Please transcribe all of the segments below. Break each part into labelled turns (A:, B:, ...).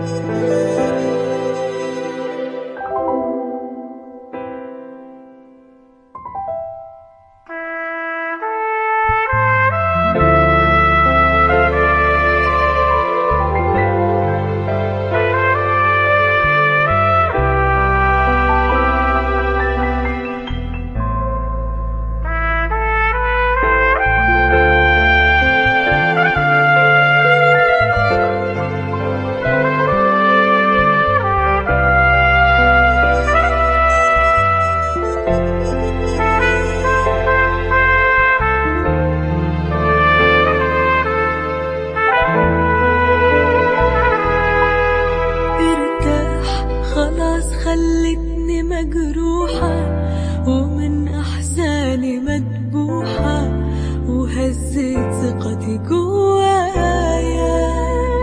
A: خلتني مجروحة ومن أحزاني مدبوحة، وهزت ثقتي جوايا.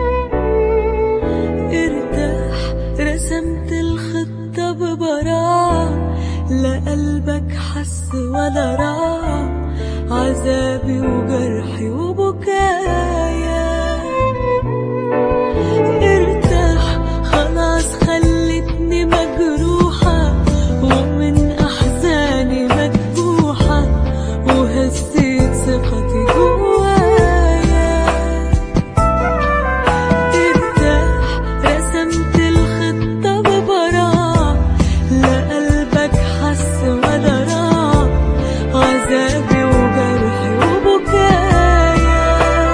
A: ارتاح، رسمت الخطة ببراعة، لا قلبك حس ولا راع عذابي وجرحي وبكايا. ارتاح خلاص، خلتني مجروحة ومن أحزاني مدبوحة، وهزيت ثقتي جوايا. ارتاح، رسمت الخطة ببراعة، لا قلبك حس ولا راع عذابي وجرحي وبكايا.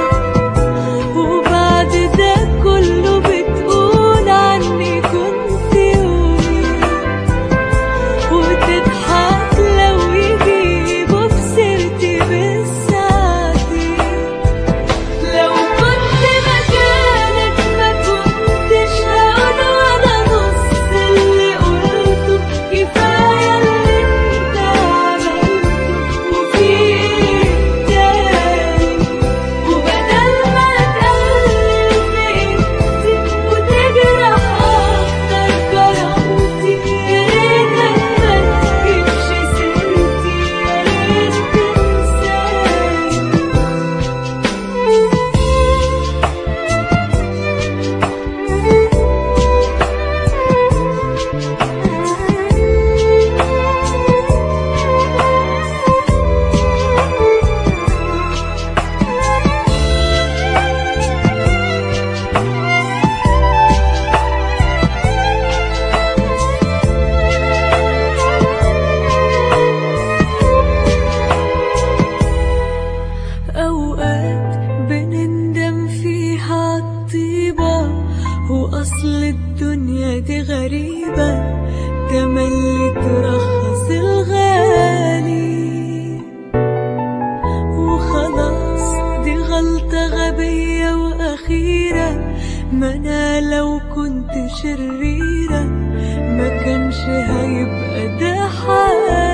A: وبعد ده كله بتقول عني كنت يومي، وتضحك لو يجيبوا في سيرتي بالساعتي. لو كنت مكانك ما كنتش هقول ولا نص اللي قلته، كفاية اللي انت عملته وفي ايه تاني. وبدل ما تقلل في قيمتي وتجرح اكتر كرامتي، يا ريتك ما تجيبش سيرتي، يا ريت تنساني. أوقات بنندم فيها عالطيبة، وأصل الدنيا دي غريبة، تملي ترخص الغالي. وخلاص دي غلطة غبية وأخيرة، ما أنا لو كنت شريرة ما كانش هيبقى ده حالي.